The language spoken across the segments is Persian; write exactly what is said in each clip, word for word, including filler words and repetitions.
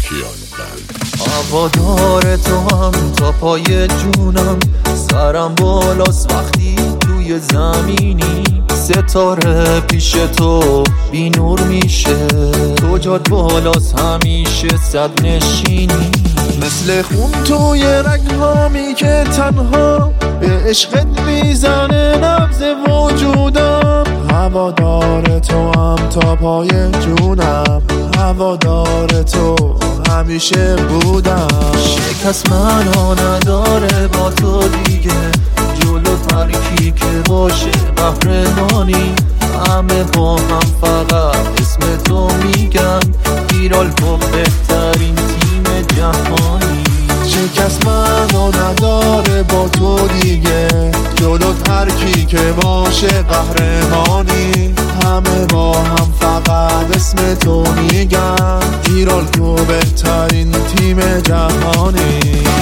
کیان بند. هوادار تو هم تا پای جونم، سرم بالاست وقتی توی زمینی، ستاره پیش تو بی نور میشه، تو جات بالاست همیشه صد نشینی، مثل خون توی رگهامی که تنها به عشقت میزنه نبض وجودم. هوادار تو هم تا پای جونم، هوادار تو همیشه بودم. شکست منو نداره با تو دیگه، جلو ترکی که باشه قهرمانی، همه با هم فقط اسم تو میگن، ایرال تو بهترین تیم جهانی. شکست منو نداره با تو دیگه، جلو ترکی که باشه قهرمانی، همه با هم فقط اسم تو میگن، ایرال تو بهترین تیم جهانی.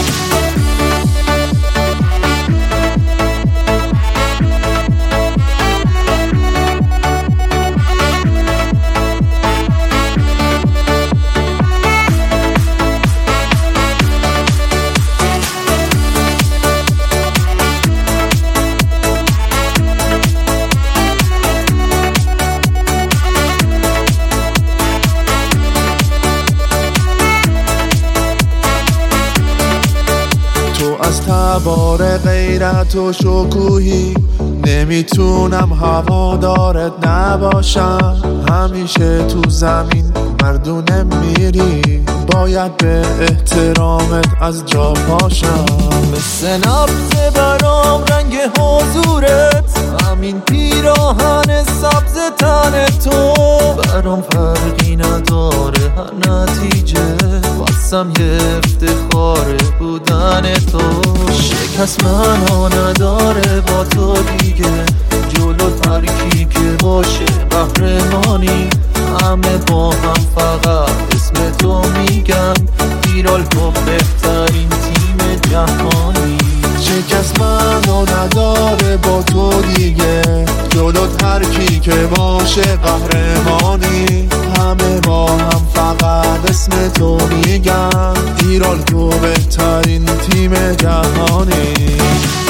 از تبار غیرت و شکوهی نمیتونم هوادارت نباشم، همیشه تو زمین مردونه میری، باید به احترامت از جا پاشم. مثل نبض برام رنگ حضورت، همین پیراهن سبز تن تو، برام فرقی نداره هر نتیجه، واسم یه افتخاره بودن تو. شکست منو نداره با تو دیگه، جلو ترکی که باشه قهرمانی، همه با هم فقط اسم تو میگن، ایرال تو بهترین تیم جهانی. شکست منو نداره با تو دیگه، جلو ترکی که باشه قهرمانی، همه با هم فقط اسم تو میگن، ایرال تو بهترین تیم جهانی.